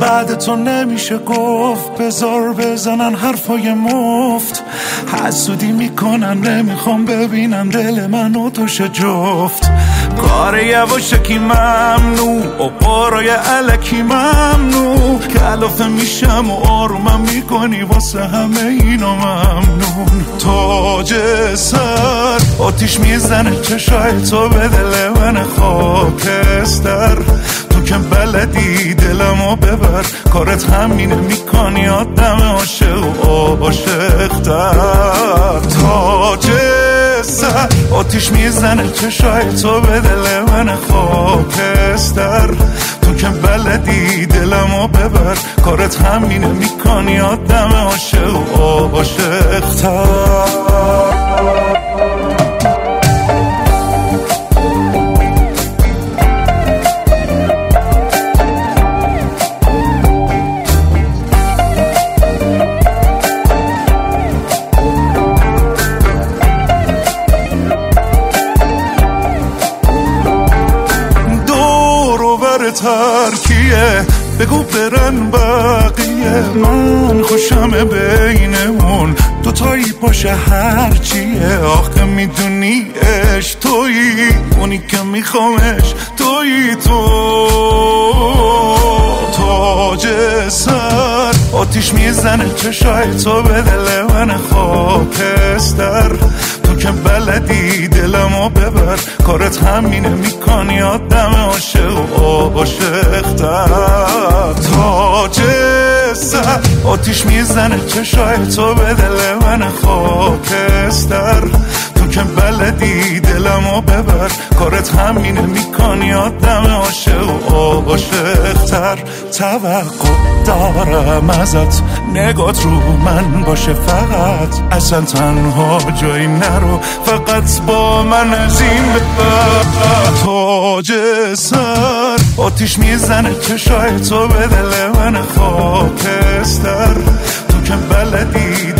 بعد تو نمیشه گفت، بذار بزنن حرفای مفت، حسودی میکنن نمیخوام ببینن دل من و توش جفت. کار یواشکی ممنوع و قرای علکی ممنوع، کلافه میشم و آرومم میکنی واسه همه اینا ممنون. تاج سر آتیش میزنه چشای تو به دل من خاکستر، تو که بلدی دلمو ببر، کارت همینه میکنی آدم عاشق و عاشق‌تر. تاج سر آتیش میزنه چشای تو به دل من خاکستر، تو که بلدی دلمو ببر، کارت همینه میکنی آدم عاشق و عاشق‌تر. ترکیه بگو برن بقیه، من خوشم بینمون دوتایی باشه هرچیه. آخه میدونی عشق تویی، اونی که میخوامش تویی تو. تاج سر آتیش میزنه چشای تو به دل من خاکستر، تو که بلدی دلمو ببر، کارت همینه میکنی آدم عاشق و عاشق‌تر. تاج سر آتیش میزنه چشای تو به دل من خاکستر، تو که بلدی دلمو ببر، کارت همینه میکنی آدم عاشق و عاشق‌تر. توقع دارم ازت نگات رو من باشه فقط، اصلا تنها جایی نرو، فقط با من از این ببر. تاج سر آتیش میزنه چشای تو به دل من خاکستر، تو که بلدی